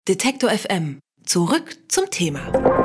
Detektor FM. Zurück zum Thema.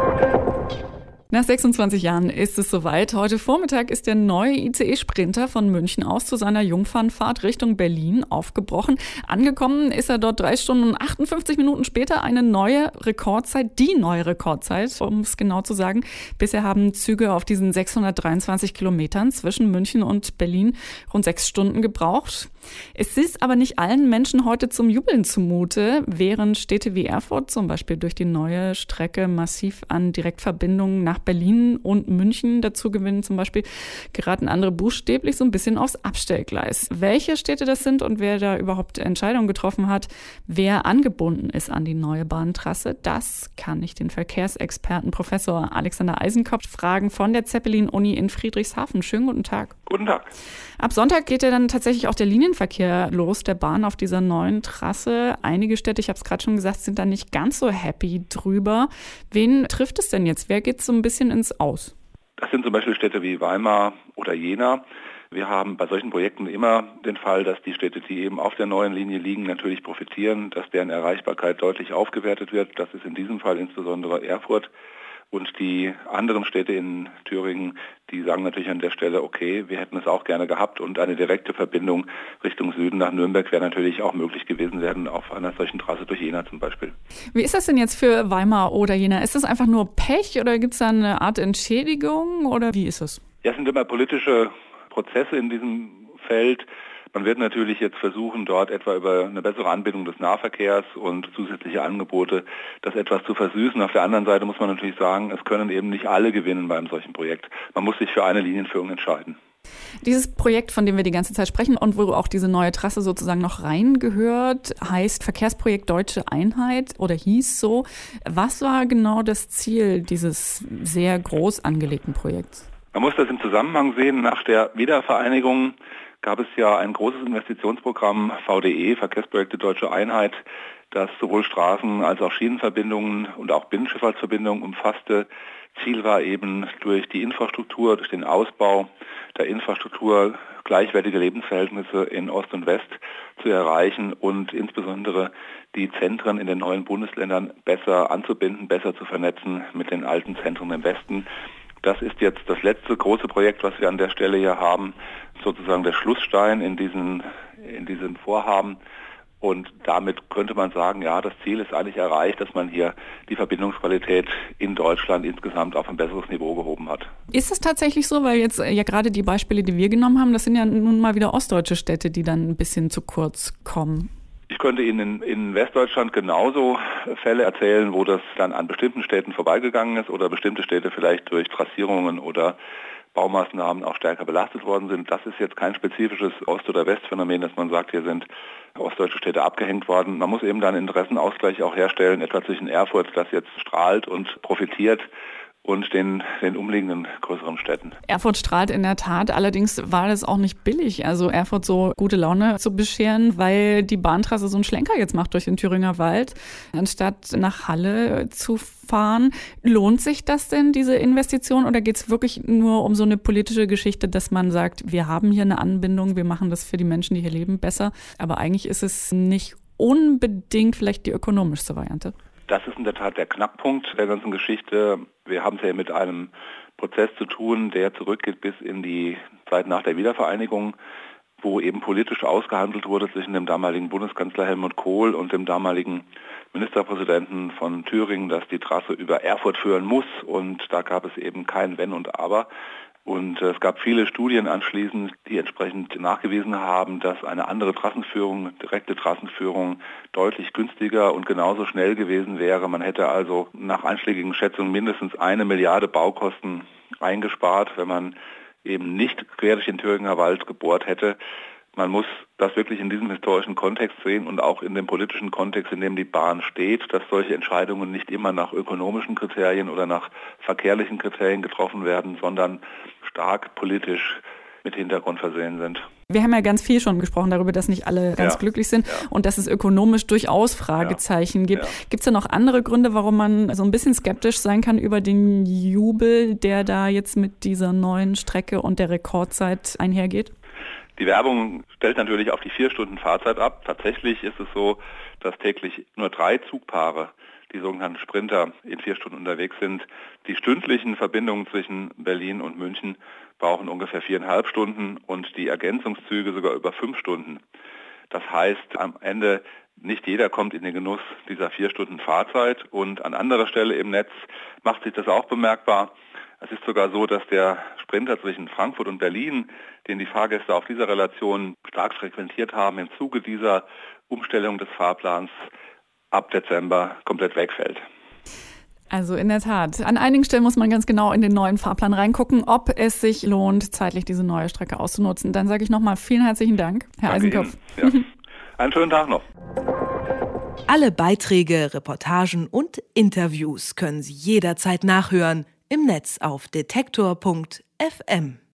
Nach 26 Jahren ist es soweit. Heute Vormittag ist der neue ICE-Sprinter von München aus zu seiner Jungfernfahrt Richtung Berlin aufgebrochen. Angekommen ist er dort 3 Stunden und 58 Minuten später, eine neue Rekordzeit, die neue Rekordzeit, um es genau zu sagen. Bisher haben Züge auf diesen 623 Kilometern zwischen München und Berlin rund 6 Stunden gebraucht. Es ist aber nicht allen Menschen heute zum Jubeln zumute, während Städte wie Erfurt zum Beispiel durch die neue Strecke massiv an Direktverbindungen nach Berlin und München dazu gewinnen. Zum Beispiel geraten andere buchstäblich so ein bisschen aufs Abstellgleis. Welche Städte das sind und wer da überhaupt Entscheidungen getroffen hat, wer angebunden ist an die neue Bahntrasse, das kann ich den Verkehrsexperten Professor Alexander Eisenkopf fragen von der Zeppelin-Uni in Friedrichshafen. Schönen guten Tag. Guten Tag. Ab Sonntag geht ja dann tatsächlich auch der Linienverkehr los, der Bahn auf dieser neuen Trasse. Einige Städte, ich habe es gerade schon gesagt, sind da nicht ganz so happy drüber. Wen trifft es denn jetzt? Wer geht so ein bisschen ins Aus? Das sind zum Beispiel Städte wie Weimar oder Jena. Wir haben bei solchen Projekten immer den Fall, dass die Städte, die eben auf der neuen Linie liegen, natürlich profitieren, dass deren Erreichbarkeit deutlich aufgewertet wird. Das ist in diesem Fall insbesondere Erfurt. Und die anderen Städte in Thüringen, die sagen natürlich an der Stelle, okay, wir hätten es auch gerne gehabt und eine direkte Verbindung Richtung Süden nach Nürnberg wäre natürlich auch möglich gewesen werden auf einer solchen Trasse durch Jena zum Beispiel. Wie ist das denn jetzt für Weimar oder Jena? Ist das einfach nur Pech oder gibt es da eine Art Entschädigung oder wie ist es? Ja, es sind immer politische Prozesse in diesem Feld. Man wird natürlich jetzt versuchen, dort etwa über eine bessere Anbindung des Nahverkehrs und zusätzliche Angebote das etwas zu versüßen. Auf der anderen Seite muss man natürlich sagen, es können eben nicht alle gewinnen bei einem solchen Projekt. Man muss sich für eine Linienführung entscheiden. Dieses Projekt, von dem wir die ganze Zeit sprechen und wo auch diese neue Trasse sozusagen noch reingehört, heißt Verkehrsprojekt Deutsche Einheit oder hieß so. Was war genau das Ziel dieses sehr groß angelegten Projekts? Man muss das im Zusammenhang sehen. Nach der Wiedervereinigung gab es ja ein großes Investitionsprogramm VDE, Verkehrsprojekte Deutsche Einheit, das sowohl Straßen- als auch Schienenverbindungen und auch Binnenschifffahrtsverbindungen umfasste. Ziel war eben durch die Infrastruktur, durch den Ausbau der Infrastruktur gleichwertige Lebensverhältnisse in Ost und West zu erreichen und insbesondere die Zentren in den neuen Bundesländern besser anzubinden, besser zu vernetzen mit den alten Zentren im Westen. Das ist jetzt das letzte große Projekt, was wir an der Stelle hier haben, sozusagen der Schlussstein in diesen Vorhaben. Und damit könnte man sagen, ja, das Ziel ist eigentlich erreicht, dass man hier die Verbindungsqualität in Deutschland insgesamt auf ein besseres Niveau gehoben hat. Ist es tatsächlich so, weil jetzt ja gerade die Beispiele, die wir genommen haben, das sind ja nun mal wieder ostdeutsche Städte, die dann ein bisschen zu kurz kommen? Ich könnte Ihnen in Westdeutschland genauso Fälle erzählen, wo das dann an bestimmten Städten vorbeigegangen ist oder bestimmte Städte vielleicht durch Trassierungen oder Baumaßnahmen auch stärker belastet worden sind. Das ist jetzt kein spezifisches Ost- oder Westphänomen, dass man sagt, hier sind ostdeutsche Städte abgehängt worden. Man muss eben dann einen Interessenausgleich auch herstellen, etwa zwischen Erfurt, das jetzt strahlt und profitiert, und den umliegenden größeren Städten. Erfurt strahlt in der Tat, allerdings war das auch nicht billig, also Erfurt so gute Laune zu bescheren, weil die Bahntrasse so einen Schlenker jetzt macht durch den Thüringer Wald, anstatt nach Halle zu fahren. Lohnt sich das denn, diese Investition, oder geht es wirklich nur um so eine politische Geschichte, dass man sagt, wir haben hier eine Anbindung, wir machen das für die Menschen, die hier leben, besser, aber eigentlich ist es nicht unbedingt vielleicht die ökonomischste Variante? Das ist in der Tat der Knackpunkt der ganzen Geschichte. Wir haben es ja mit einem Prozess zu tun, der zurückgeht bis in die Zeit nach der Wiedervereinigung, wo eben politisch ausgehandelt wurde zwischen dem damaligen Bundeskanzler Helmut Kohl und dem damaligen Ministerpräsidenten von Thüringen, dass die Trasse über Erfurt führen muss. Und da gab es eben kein Wenn und Aber. Und es gab viele Studien anschließend, die entsprechend nachgewiesen haben, dass eine andere Trassenführung, direkte Trassenführung, deutlich günstiger und genauso schnell gewesen wäre. Man hätte also nach einschlägigen Schätzungen mindestens 1 Milliarde Baukosten eingespart, wenn man eben nicht quer durch den Thüringer Wald gebohrt hätte. Man muss das wirklich in diesem historischen Kontext sehen und auch in dem politischen Kontext, in dem die Bahn steht, dass solche Entscheidungen nicht immer nach ökonomischen Kriterien oder nach verkehrlichen Kriterien getroffen werden, sondern stark politisch mit Hintergrund versehen sind. Wir haben ja ganz viel schon gesprochen darüber, dass nicht alle ganz glücklich sind und dass es ökonomisch durchaus Fragezeichen gibt. Gibt es da noch andere Gründe, warum man so ein bisschen skeptisch sein kann über den Jubel, der da jetzt mit dieser neuen Strecke und der Rekordzeit einhergeht? Die Werbung stellt natürlich auf die 4 Stunden Fahrzeit ab. Tatsächlich ist es so, dass täglich nur 3 Zugpaare, die sogenannten Sprinter, in 4 Stunden unterwegs sind. Die stündlichen Verbindungen zwischen Berlin und München brauchen ungefähr 4,5 Stunden und die Ergänzungszüge sogar über 5 Stunden. Das heißt, am Ende nicht jeder kommt in den Genuss dieser 4 Stunden Fahrzeit und an anderer Stelle im Netz macht sich das auch bemerkbar. Es ist sogar so, dass der Sprinter zwischen Frankfurt und Berlin, den die Fahrgäste auf dieser Relation stark frequentiert haben, im Zuge dieser Umstellung des Fahrplans ab Dezember komplett wegfällt. Also in der Tat, an einigen Stellen muss man ganz genau in den neuen Fahrplan reingucken, ob es sich lohnt, zeitlich diese neue Strecke auszunutzen. Dann sage ich nochmal vielen herzlichen Dank, Herr Eisenkopf. Ja. Einen schönen Tag noch. Alle Beiträge, Reportagen und Interviews können Sie jederzeit nachhören im Netz auf detektor.fm.